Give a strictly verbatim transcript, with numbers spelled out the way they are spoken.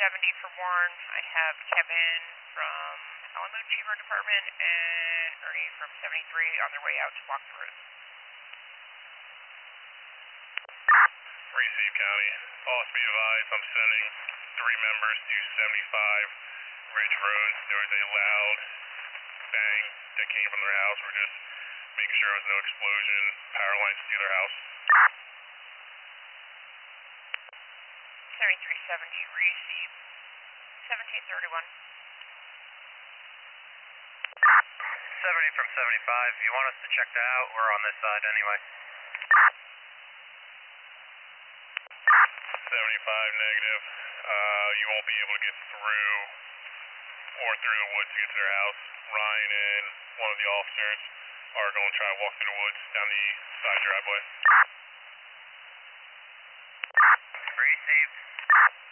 seventy for Warren. I have Kevin from Alamo Chamber Department and Ernie from seventy-three on their way out to walk the road. Receive County. Also be advised, I'm sending three members to seventy-five Ridge Road. There was a loud bang that came from their house. We're just making sure there was no explosion, power lines to their house. seventy-three seventy, receive seventeen thirty-one. seventy from seventy-five, if you want us to check that out, we're on this side anyway. seventy-five negative. Uh, you won't be able to get through or through the woods to get to their house. Ryan and one of the officers are going to try to walk through the woods down the side driveway. Received.